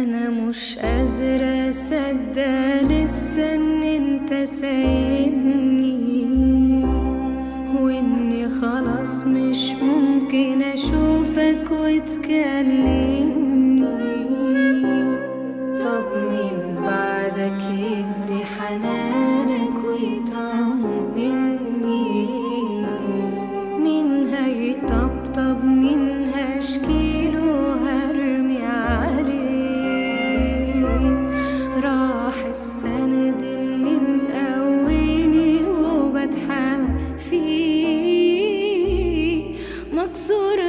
انا مش قادرة اصدق لسه ان انت سايبني، واني خلاص مش ممكن اشوفك وتكلمني. طب مين بعدك يدي حنانك ويطمني؟ مين هيطبطب؟ مين هشكيله هرمي عليه؟ راح السند اللي مقويني وبتحمى فيه، مكسور